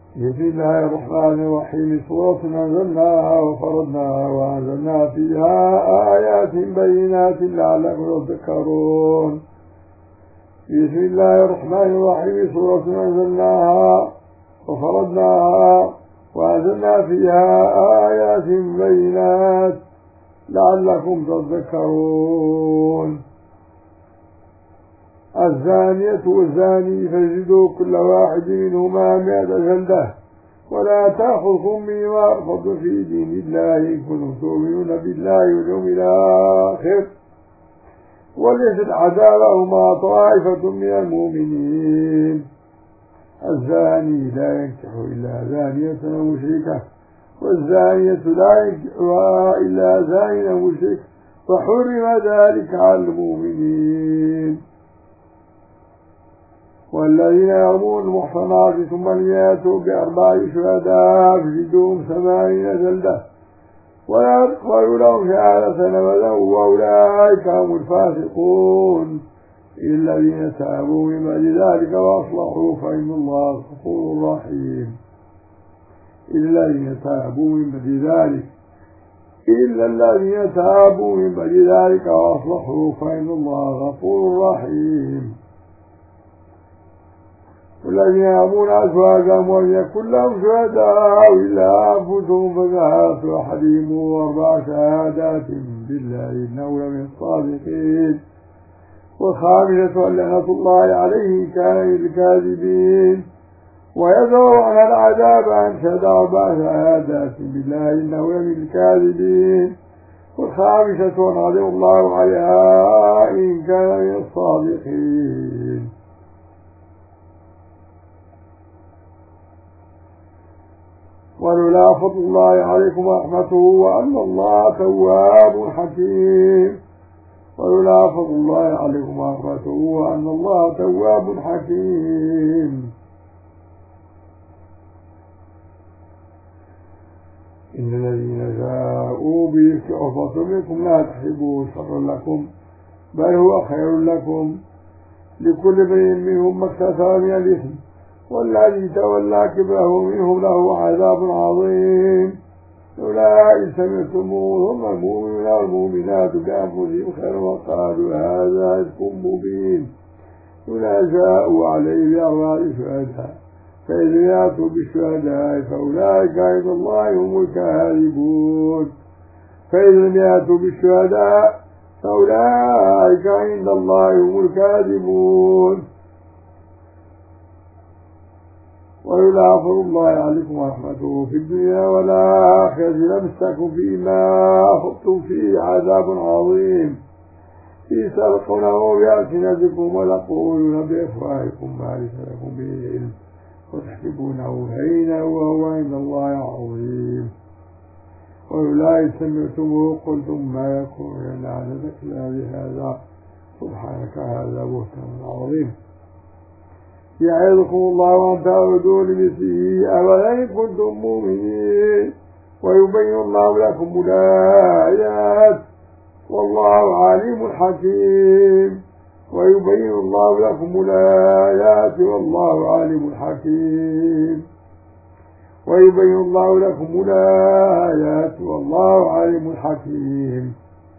بسم الله الرحمن الرحيم. سورة أنزلناها وفرضناها وأنزلنا فيها آيات بينات لعلكم تذكرون. بسم الله الرحمن الرحيم. سورة أنزلناها وفرضناها وأنزلنا فيها آيات بينات لعلكم تذكرون. الزانية والزاني فاجلدوا كل واحد منهما 100 جلدة ولا تأخذكم بما رفضوا في دين الله إن كنتم تؤمنون بالله واليوم الآخر وليشهد عذابهما طائفة من المؤمنين. الزاني لا ينكح إلا زانية أو مشركة والزانية لا ينكحها إلا زان أو مشرك فحرم ذلك على المؤمنين. والذين يرمون المحصنات ثم لم يأتوا ب4 شهداء فاجلدوهم 80 جلدة ولا تقبلوا لهم شهادة أبدا وأولئك هم الفاسقون. إلا الذين تابوا من بعد ذلك وأصلحوا فإن الله غفور رحيم. إلا الذين تابوا من بعد ذلك وأصلحوا فإن الله غفور رحيم. والذين يأمون أزواجهم ولم يكن لهم شهداء إلا أنفسهم فشهادة أحدهم 4 شهادات بالله إنه لمن الصادقين والخامسة أن لعنة الله عليه كان من الكاذبين ويدعو عن العذاب أن شهد 4 شهادات بالله إنه لمن الكاذبين والخامسة أن غضب الله عليها إن كان من الصادقين. ولولا فضل الله عليكم ورحمته وأن الله تواب حكيم. ولولا فضل الله عليكم ورحمته وأن الله تواب حكيم. إن الذين جاءوا بالإفك عصبة منكم لا تحسبوه شرا لكم بل هو خير لكم لكل امرئ منهم ما اكتسب من الإثم والذي تولى كبره منهم له عذاب عظيم. لولا إذ سمعتموه ثم المؤمنون والمؤمنات بأنفسهم خيرا وقالوا هذا إفك مبين. لولا جاءوا عليه ب4 شهداء فإذا يأتوا بالشهداء فأولئك عند الله هم الكاذبون. فإذا لم يأتوا بالشهداء فأولئك عند الله هم الكاذبون. ولولا فضل الله عليكم ورحمته في الدنيا والآخرة لمسكم فيما أخذتم فيه عذاب عظيم إذ تلقونه بألسنتكم وتقولون بأفواهكم ما ليس لكم به علم وتحسبونه هينا وهو عند الله عظيم. ولولا إذ سمعتموه قلتم ما يكون لنا أن نتكلم بهذا سبحانك هذا بهتان عظيم. يعظكم الله أن تعودوا لمثله أبدا إن كنتم مؤمنين ويبين الله لكم الآيات والله عليم حكيم. ويبين الله لكم الآيات والله عليم حكيم. ويبين الله لكم الآيات والله عليم حكيم.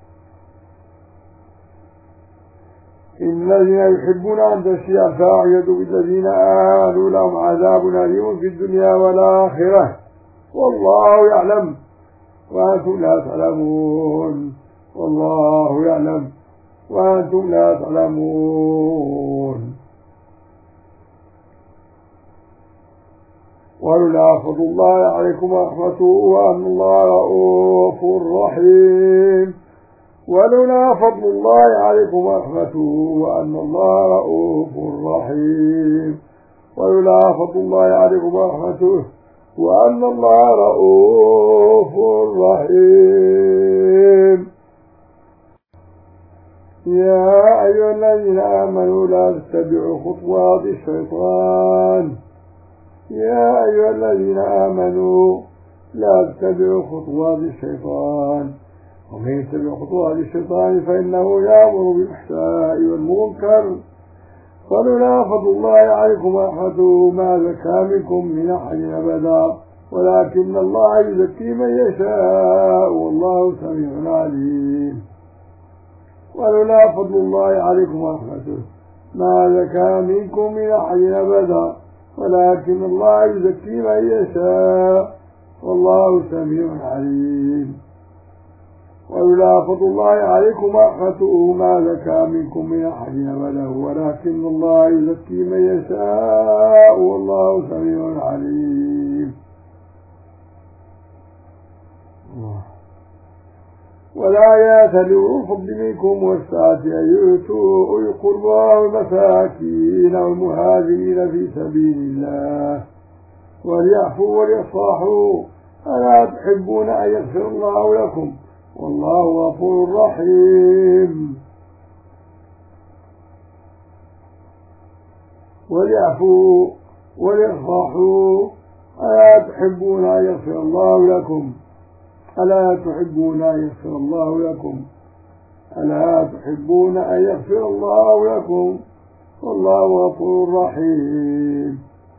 إن الذين يحبون أن تشيع الفاحشة بالذين آمنوا لهم عذاب أليم في الدنيا والآخرة والله يعلم وأنتم لا تعلمون. والله يعلم وأنتم لا تعلمون. ولولا فضل الله عليكم ورحمته وأن الله رؤوف رحيم. ولولا فضل الله عليكم ورحمته وأن الله رؤوف رحيم. ولولا فضل الله عليكم ورحمته وأن الله رؤوف رحيم. يا أيها الذين آمنوا لا تتبعوا خطوات الشيطان. يا أيها الذين آمنوا لا تتبعوا خطوات الشيطان ومن يتبع خطوات الشيطان فإنه يأمر بالفحشاء والمنكر ولولا فضل الله عليكم ورحمته ما زكى منكم من أحد أبدا ولكن الله يزكي من يشاء والله سميع عليم. ولولا فضل الله عليكم ورحمته ما زكى منكم من أحد أبدا ولكن الله يزكي من يشاء والله سميع عليم. ولولا فضل الله عليكم ورحمته ما زكى منكم من أحد أبدا ولكن الله يزكي من يشاء والله سميع عليم. ولا يأتلوا الفضل منكم والسعة أن يؤتوا أولي القربى والمساكين والمهاجرين في سبيل الله وليعفوا وليصفحوا ألا تحبون أن يغفر الله لكم والله غفور رحيم. وليعفوا وليصفحوا ألا تحبون أن يغفر الله لكم ألا تحبون أن يغفر الله لكم ألا تحبون أن يغفر الله لكم والله غفور رحيم.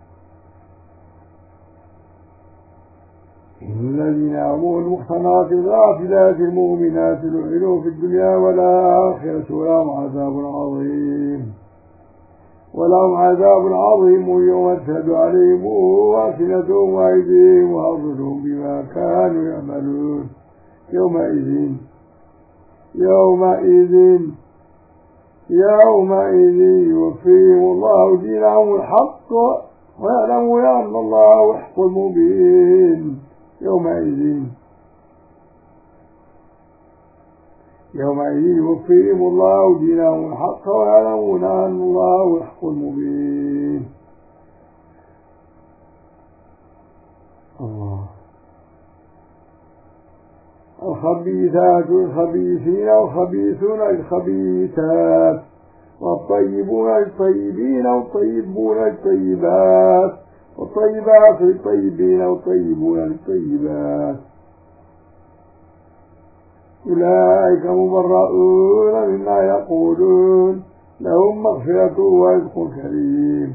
إن الذين يرموا المحصنات الغافلات المؤمنات لعنوا في الدنيا والآخرة ولهم عذاب عظيم يوم تشهد عليهم ألسنتهم وأيديهم وأرجلهم بما كانوا يعملون. يومئذ يوفيهم الله دينهم الحق ويعلمون أن الله الحق المبين. يومئذ يوفيهم الله دينهم الحق ويعلمون أن الله الحق المبين. الخبيثات الخبيثين والخبيثون الخبيثات والطيبون للطيبين والطيبون للطيبات والطيبات للطيبين والطيبون للطيبات أولئك مبرؤون مما يقولون لهم مغفرة ورزق كريم.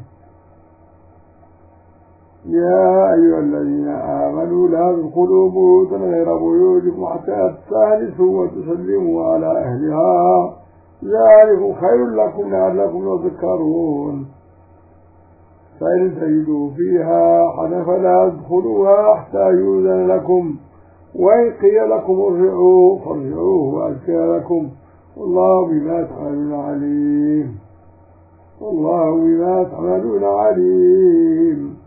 يا أيها الذين آمنوا لا تدخلوا بيوتا غير بيوتكم حتى تستأنسوا وتسلموا على أهلها ذلكم خير لكم لعلكم تذكرون. فإن تجدوا فيها أحدا فلا تدخلوها حتى يؤذن لكم وإن قيل لكم ارجعوا فارجعوه وأزكى لكم والله بما تعملون عليم.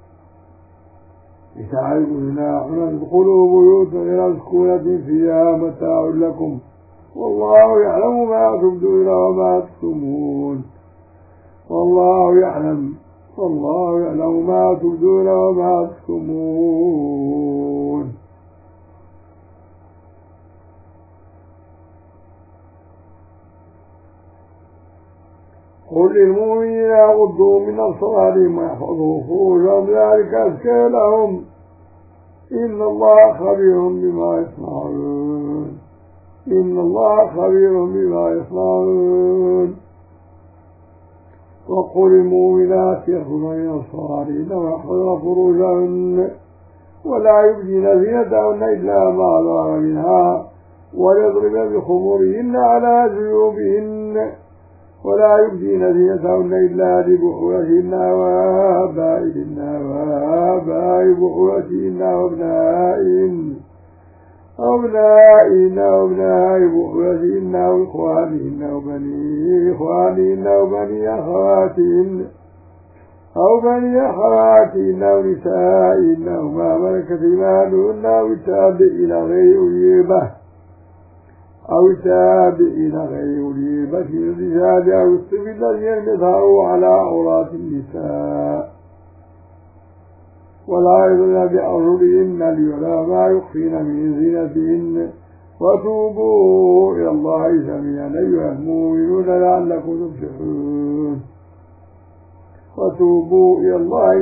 لتعلموا جناح أن تدخلوا بيوتا غير مسكونة فيها متاع لكم والله يعلم ما تبدون وما تكتمون. والله يعلم ما تبدون وما تكتمون. قل للمؤمنين يغضوا من أبصارهم ويحفظوا فروجهم ذلك أزكى لهم إن الله خبير بما يصنعون. وقل للمؤمنات يغضن من أبصارهن ويحفظن فروجهن ولا يبدين زينتهن إلا ما ظهر منها وليضربن بخمرهن على جيوبهن ولا يبدين زينتهن إلا لبعولتهن وآبائهن بعولتهن وأبناء بعولتهن وإخوانهن وبني إخوانهن وبني أخواتهن ونسائهن وما ملكت أيمانهن أو التابعين غير أولي بأس من الرجال أو الطفل الذين يظهروا على عورات النساء ولا يضربن بأرجلهن ليعلم ما يخفين من زينتهن وتوبوا إلى الله جميعا أيها المؤمنون لعلكم تفلحون. وتوبوا إلى الله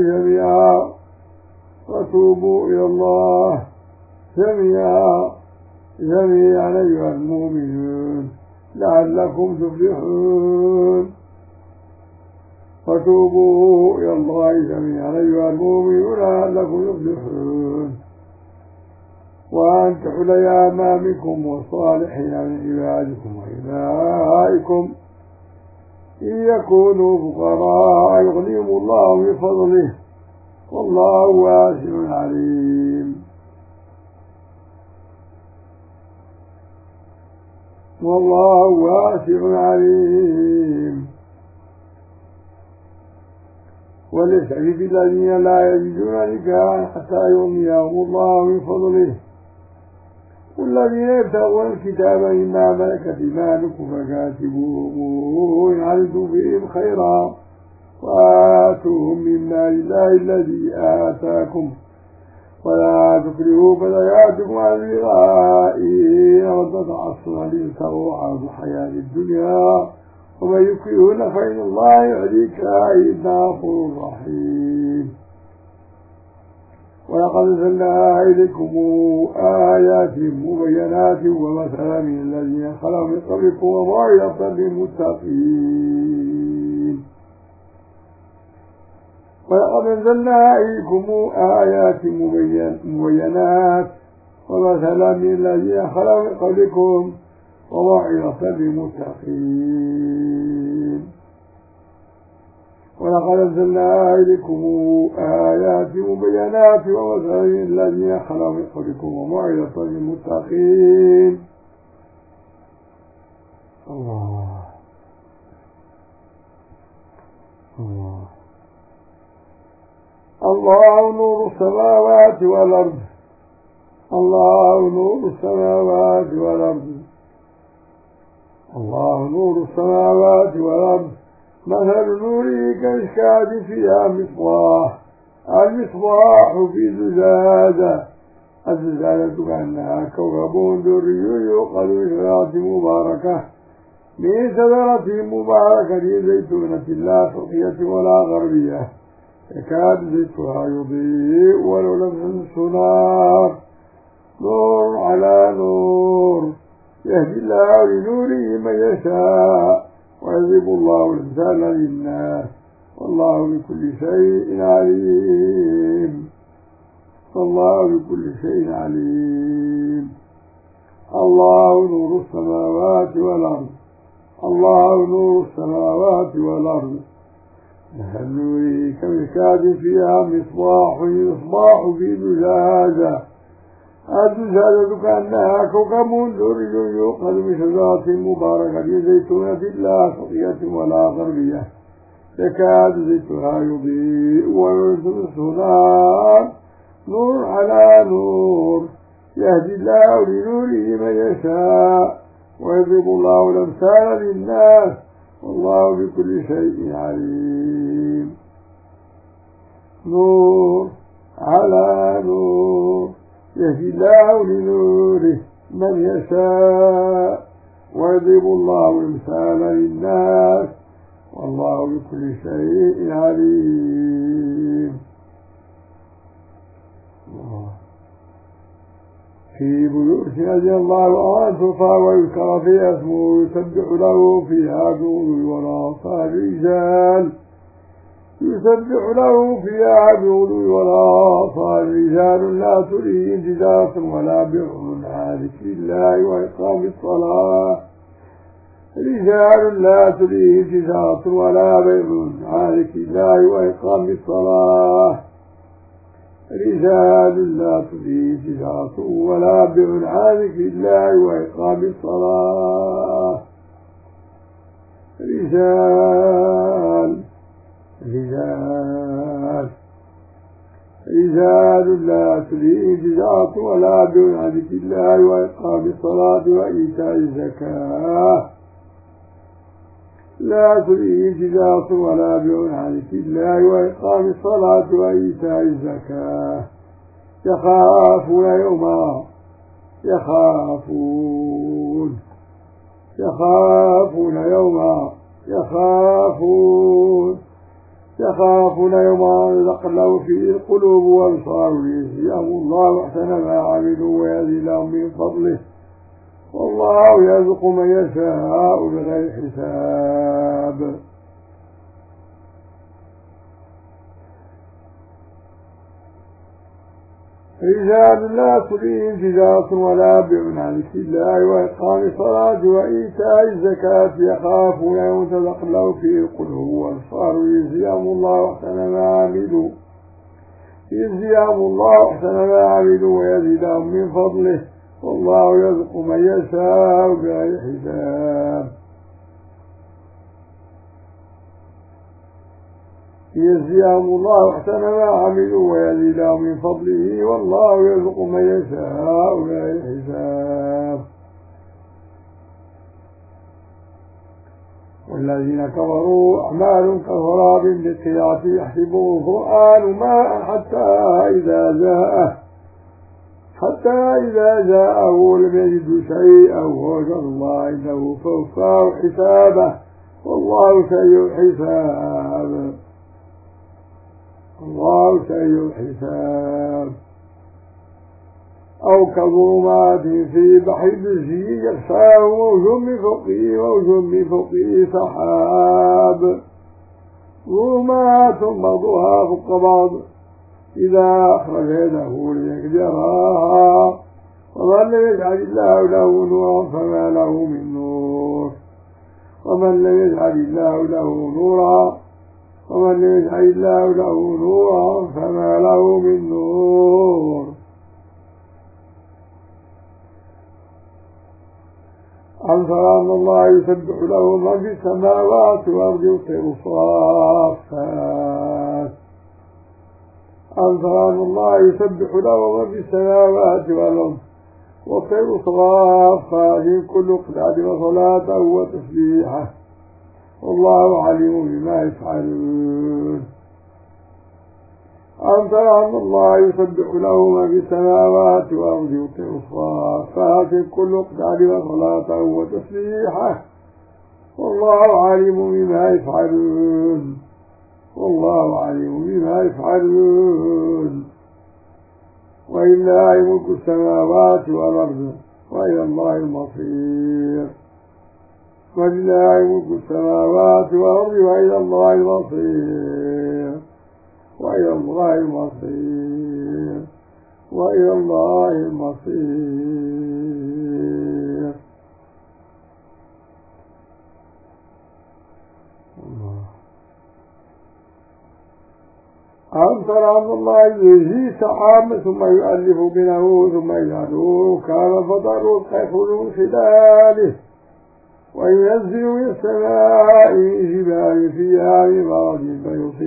جميعا أيها المؤمنون لعلكم تفلحون. وتوبوا إلى الله جميعا أيها المؤمنون لعلكم تفلحون وأنكحوا الأيام منكم والصالحين من عبادكم وإمائكم إن يكونوا فقراء يغنيهم الله من فضله والله واسع عليم والله واسع عليم. وليستعفف الذين لا يجدون نكاحا حتى يغنيهم الله من فضله والذين يبتغون الكتاب مما ملكت ايمانكم فكاتبوهم ان علمتم فيهم خيرا وآتوهم من مال الله الذي آتاكم ولا تكرهوا فتياتكم على البغاء وتتعصوا لتبتغوا عرض الحياة الدنيا ومن يكرهن فإن الله يهديك إنه غفور رحيم. ولقد أنزلنا إليكم آيات مبينات ومثلا من الذين خلوا من قبلكم وموعظة للمتقين. ولقد أنزلنا إليكم آيات مبينات ومثلا من الذين خلوا من قبلكم وموعظة للمتقين. ولقد أنزلنا إليكم آيات مبينات ومثلا من الذين خلوا من قبلكم وموعظة للمتقين. الله الله الله نور السماوات والأرض الله نور السماوات والأرض الله نور السماوات والأرض مثل نوره كمشكاة فيها مصباح المصباح في زجاجة الزجاجة كأنها كوكب دري يوقد من شجرة مباركة من شجرة مباركة زيتونة لا شرقية ولا غربية يكاد زيتها يضيء ولو لم تمسه نار نور على نور يهدي الله لنوره من يشاء ويضرب الله الأمثال للناس والله بكل شيء عليم والله بكل شيء عليم. الله نور السماوات والأرض الله نور السماوات والأرض مثل نوره كمشكاة فيها مصباح في زجاجة الزجاجة كأنها كوكب دري يوقد من شجرة مباركة زيتونة لا شرقية ولا غربية يكاد زيتها يضيء ولو لم تمسه نار نور على نور يهدي الله لنوره من يشاء ويضرب الله الأمثال للناس والله بكل شيء عليم. نور على نور يهدي الله لنوره من يشاء ويضرب الله الأمثال للناس والله بكل شيء عليم. في بيوت أذن الله أن ترفع ويذكر فيها اسمه يسبح له فيها بالغدو والآصال رجال يسبح له فيها بالغدو والآصال رجال لا تلهيهم تجارة ولا بيع عن ذكر الله وإقام الصلاة رجال لا تلهيهم تجارة ولا بيع عن ذكر الله وإقام الصلاة رجال لا تلهيهم تجارة ولا بيع عن ذكر الله وإقام الصلاة رجال لا تلهيهم تجارة ولا بيع عن ذكر الله وإقام الصلاة وإيتاء الزكاة لا تلهيهم تجارة ولا بيع عن ذكر الله وإقام الصلاة وإيتاء الزكاة يخافون يوما يتقلب فيه القلوب والأبصار ليجزيهم الله أحسن ما عملوا ويزيد لهم من فضله والله يرزق من يشاء بغير حساب. رجال لا تلهيهم تجارة ولا بيع عن ذكر الله وإقام الصلاة وإيتاء الزكاة يخافون يوما تتقلب فيه القلوب والأبصار يجزيهم الله أحسن ما عملوا ويزيدهم من فضله والله يرزق من يشاء بغير حساب. يجزيهم الله أحسن ما عملوا ويزيدهم من فضله والله يرزق من يشاء بغير حساب. والذين كفروا أعمال كسراب بالقياس يحسبه القرآن ماء حتى إذا جاءه لم يجد شيئا ووجد الله إنه فوفاه حسابه والله سيء الحساب. أو كظلمات في بحر الجي يغشاه موج من فوقه سحاب ظلمات بعضها فوق بعض إذا أخرج يده ليقدرها ومن لم يجعل الله له نورا فما له من نور ومن لم يجعل الله له نورا فما له من نور. ألم تر أن الله يسبح له ما في السماوات والأرض والطير صافات. ألم تر أن الله يسبح له ما في السماوات والأرض والطير صافات كل قطعة وصلاته وتسبيحه والله عليم بما يفعلون. ألم تر أن الله يسبح له ما في السماوات والأرض والطير صافات كل قطعة وصلاته وتسبيحه والله عليم بما يفعلون. ولله ملك السماوات والأرض وإلى الله المصير. ألم تر أن الله يزجي سحابا ثم يؤلف بينه ثم يجعله كان فطر يخرج من خلاله وينزل من السماء جبال فيها من برد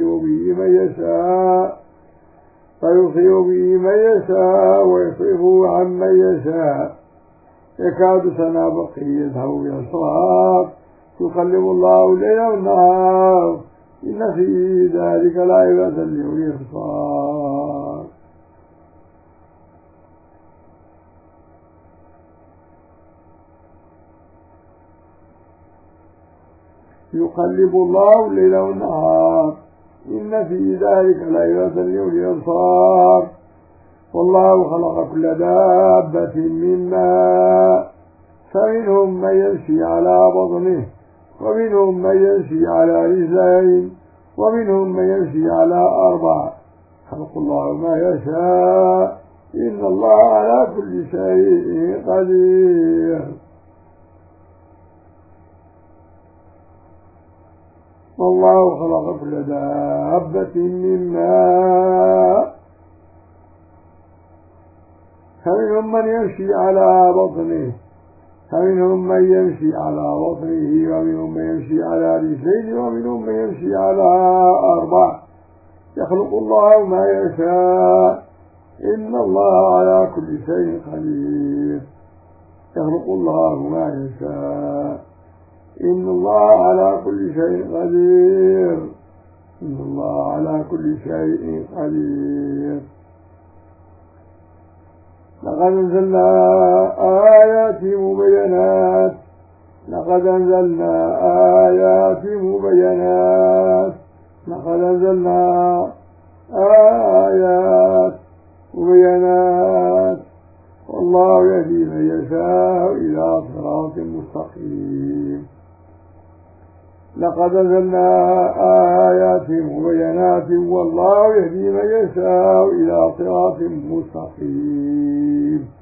فيصيب به من يشاء ويصرفه عن من يشاء يكاد سنا برقه يذهب بالأبصار يقلب الله الليل والنهار إن في ذلك لعبرة لأولي الأبصار. يقلب الله الليل والنهار إن في ذلك لعبرة لأولي الأبصار. والله خلق كل دابة من ماء فمنهم من يمشي على بطنه ومنهم من يمشي على رجلين ومنهم من يمشي على 4 خلق الله ما يشاء إن الله على كل شيء قدير. والله خلق كل دابة من ماء فمنهم من يمشي على بطنه ومنهم من يمشي على رجلين ومنهم من يمشي على 4 يخلق الله ما يشاء إن الله على كل شيء قدير. لقد أنزلنا آيات مبينات والله يهدي من يشاء إلى صراط مستقيم. لقد أنزلنا آيات مبينات والله يهدي من يشاء إلى صراط مستقيم.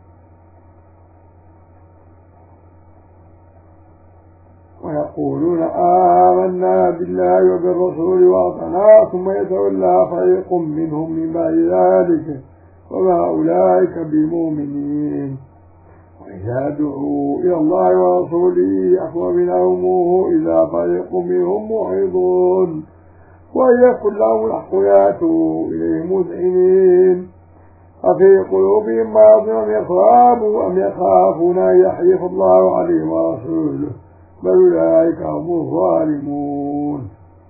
ويقولون آمنا بالله وبالرسول وأطعنا ثم يتولى فريق منهم من بعد ذلك وما أولئك بمؤمنين. وإذا دعوا إلى الله ورسوله يحكم بينهم إذا فريق منهم معرضون وإن يكن لهم الحق يأتوا إليه مذعنين أفي قلوبهم مرض أم يخافون أن يحيف الله عليهم ورسوله بل أولئك هم الظالمون.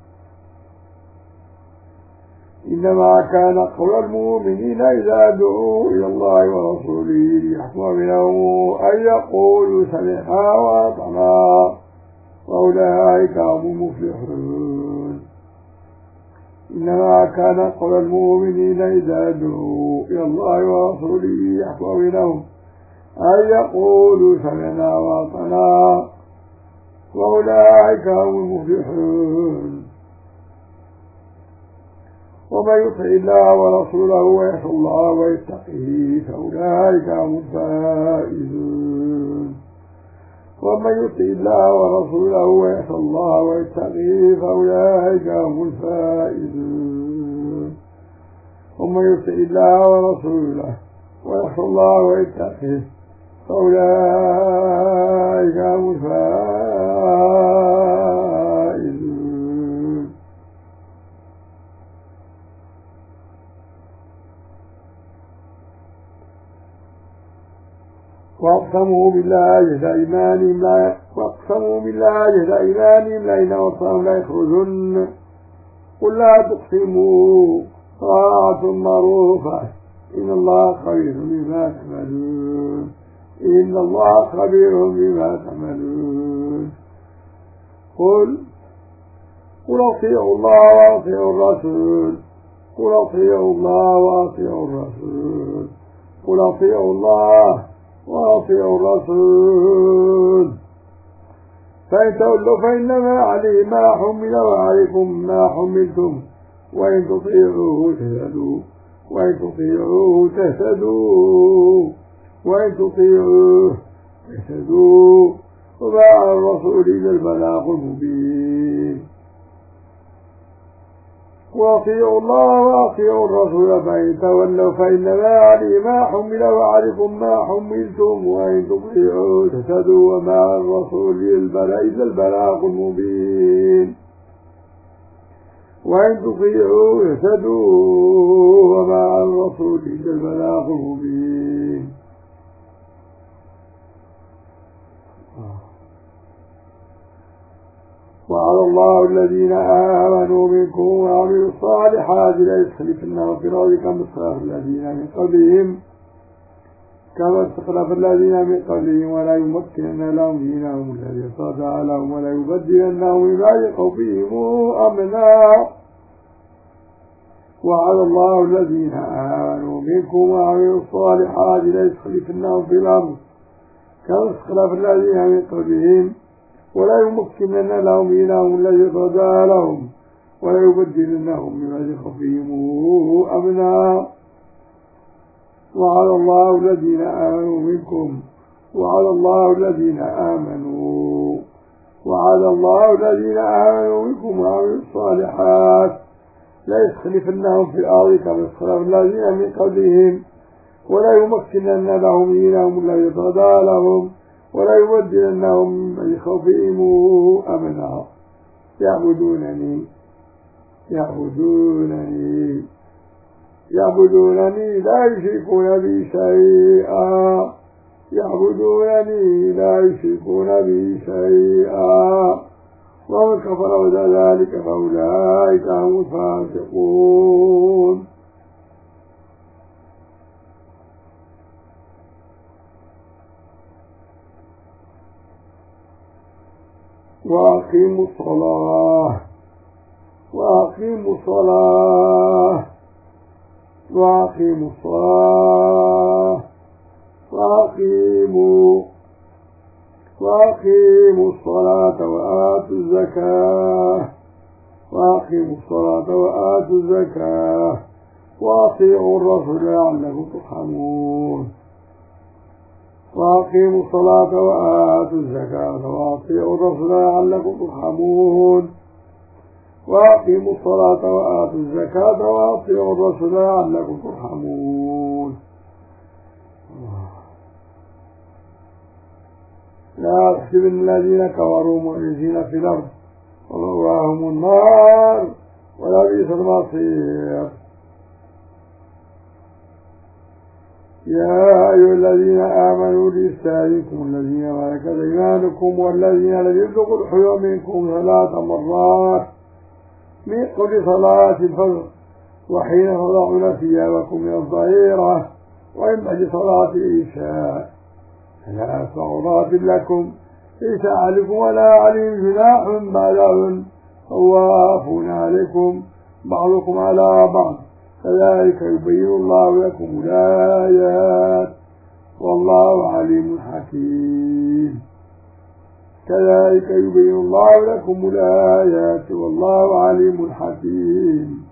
إنما كان قول المؤمنين إذا دعوا إلى الله ورسوله ليحكم بينهم أن يقولوا سمعنا وأطعنا وأولئك هم المفلحون. إنما كان قول المؤمنين إذا دعوا إلى الله ورسوله ليحكم بينهم أن يقولوا سمعنا وأطعنا وأولئك هم المفلحون. ومن يطع الله ورسوله ويخشى الله ويتقيه فأولئك هم الفائزون. ومن يطع الله ورسوله ويخشى الله ويتقيه فأولئك هم الفائزون. ومن يطع الله ورسوله ويخشى الله ويتقيه فأولئك هم الفائزون. واقسموا بالله جهد أيمانهم لئن أوصاهم ليخرجن قل لا تقسموا طاعة معروفة إن الله خبير بما تعملون. إن الله خبير بما تعملون. قل أطيعوا الله وأطيعوا الرسول. قل أطيعوا الله وأطيعوا الرسول. قل أطيعوا الله وأطيعوا الرسول. فإن تولوا فإنما عليه ما حمل وعليكم ما حملتم وإن تطيعوه تهتدوا وإن تطيعوه تهتدوا وإن تطيعوه تهتدوا وما على الرسول إلا البلاغ المبين. وأطيعوا الله وأطيعوا الرسول فإن تولوا فإنما عليه ما حمل وعليكم ما حملتم وإن تطيعوه تهتدوا وما على الرسول إلا البلاغ المبين. وإن تطيعوه تهتدوا وما على الرسول إلا البلاغ المبين. وعلى الله الذين آمنوا منكم وعملوا الصالحات ليستخلفنهم في الأرض كما استخلف الذين من قبلهم ولا يمكنن لهم دينهم الذي ارتضى لهم ولا يبدلنهم من بعد خوفهم أمنا. وعلى الله الذين آمنوا منكم وعملوا الصالحات ليستخلفنهم في الأرض كما استخلف الذين من قبلهم ولا يمكنن لهم دينهم الذي ارتضى لهم ولا يبدلنهم من بعد خوفهم أمنا. وعلى الله الذين آمنوا منكم وعلى الله الذين آمنوا منكم وعملوا الصالحات ليستخلفنهم في الأرض كما استخلف الذين من قبلهم ولا يمكنن لهم دينهم الذي ارتضى لهم ولا يبدلنهم من بعد خوفهم أمنا. يعبدونني لا يشركون بي شيئا ومن كفر بعد ذلك فأولئك هم الفاسقون. وأقيموا وأقيموا الصلاة وآتوا الزكاة وأقيموا الصلاة وآتوا الزكاة وأطيعوا الرسول لعلكم ترحمون وأقيموا الصلاة وآتوا الزكاة وأطيعوا الرسول لعلكم ترحمون وأقيموا الصلاة وآتوا الزكاة وأطيعوا الرسول لعلكم ترحمون. لا تحسبن الذين كفروا معجزين في الأرض ومأواهم النار ولبئس المصير. يا أيها الذين آمنوا ليستأذنكم الذين ملكت أيمانكم والذين لم يبلغوا الحلم منكم 3 مرات من قبل صلاة الفجر وحين تضعون ثيابكم من الظهيرة ومن بعد صلاة العشاء 3 عورات لكم ليس عليكم ولا عليهم جناح بعدهن طوافون عليكم بعضكم على بعض كذلك يبين الله لكم الآيات والله عليم حكيم. كذلك يبين الله لكم الآيات والله عليم حكيم.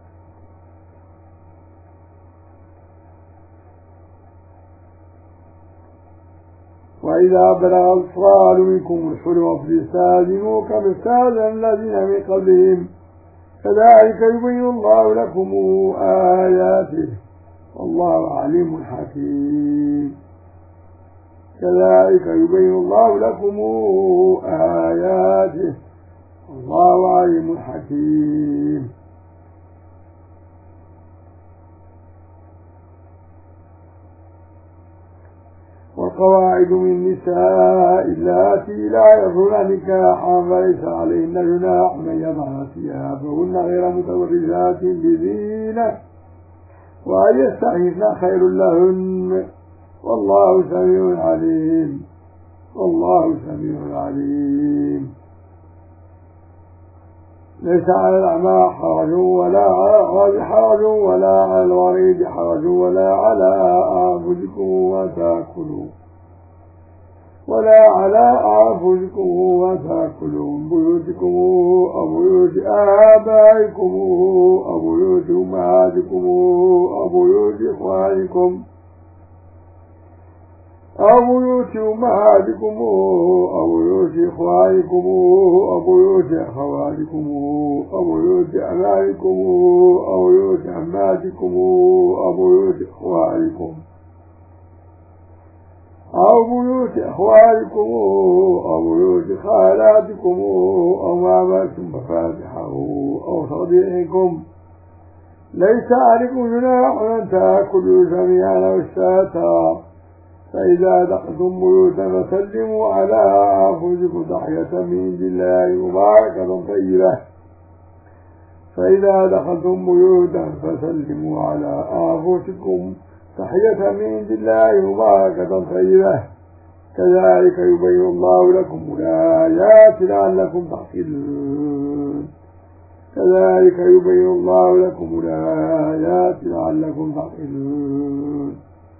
وإذا بلغ الأطفال منكم الحلم فاستأذنوا كما استأذن الذين من قبلهم كذلك يبين الله لكم آياته والله عليم حكيم. كذلك يبين الله لكم آياته والله عليم حكيم. والقواعد من النساء اللاتي لا يرجون نكاحا فليس عليهن جناح من يضعن ثيابهن غير متبرجات بزينة وأن يستعففن خير لهن والله سميع عليم. والله سميع عليم. ليس على الأعمى حرج ولا على الأعرج حرج ولا على الوريد حرج ولا على أنفسكم وتأكلوا من بيوتكم أو بيوت آبائكم أو بيوت أمهاتكم أو بيوت إخوانكم أو بيوت أمهاتكم أو بيوت إخوانكم أو بيوت أخواتكم أو بيوت أمانكم أو بيوت عماتكم أو بيوت إخوانكم أو بيوت أخوانكم أو بيوت خالاتكم أو ما ملكتم مفاتحه أو صديقكم ليس عليكم جناح أن تأكلوا جميعا أو شتى فإذا دخلتم بيوتا فسلموا على أنفسكم تحية من عند الله مباركة طيبة. فإذا دخلتم بيوتا فسلموا على أنفسكم تحية من عند الله مباركة طيبة. كذلك يبين الله لكم الآيات لعلكم تعقلون. كذلك يبين الله لكم الآيات لعلكم تعقلون.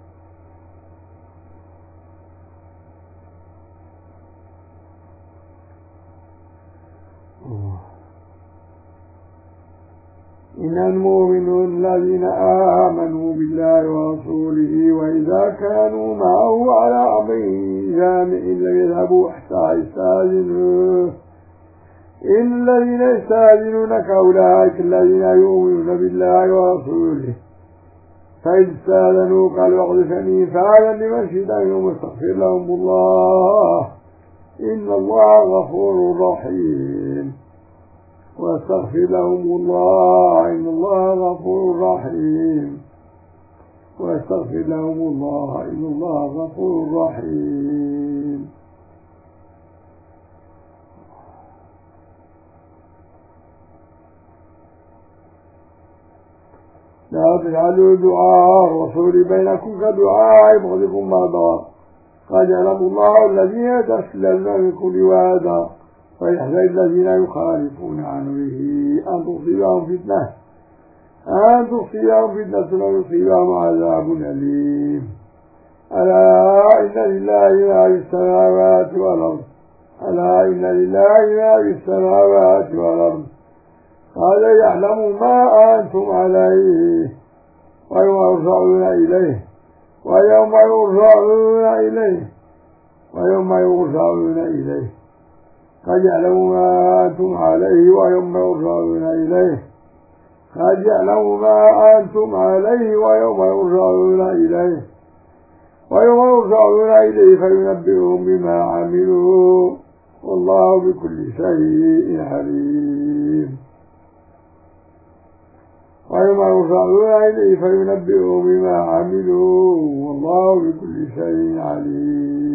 إن المؤمنون الذين آمنوا بالله ورسوله وإذا كانوا معه على أمر جامع لم يذهبوا حتى يستأذنوه. إن الذين يستأذنونك أولئك الذين يؤمنون بالله ورسوله فإذ استأذنوك ليعرفني فأذن لمن شئت منهم واستغفر لهم الله إن الله غفور رحيم. واستغفر لهم الله إن الله غفور رحيم. واستغفر لهم الله إن الله غفور رحيم. لا تجعلوا دعاء الرسول بينكم كدعاء بعضكم بعضا قد يعلم الله الذين يتسللون منكم لواذا فيحذر الذين يخالفون عن أمره أن تصيبهم فتنة أو يصيبهم عذاب أليم. ألا إن لله ما في السماوات والأرض ألا إن لله ما في السماوات والأرض قد يعلم ما أنتم عليه ويوم يرجعون إليه ويوم يرجعون إليه ويوم يرجعون إليه قد يعلم ما أنتم عليه ويوم يرجعون إليه قد يعلم ما أنتم عليه ويوم يرجعون إليه ويوم يرجعون إليه فينبئهم بما عملوا والله بكل شيء عليم ويوم يرجعون إليه فينبئهم بما عملوا والله بكل شيء عليم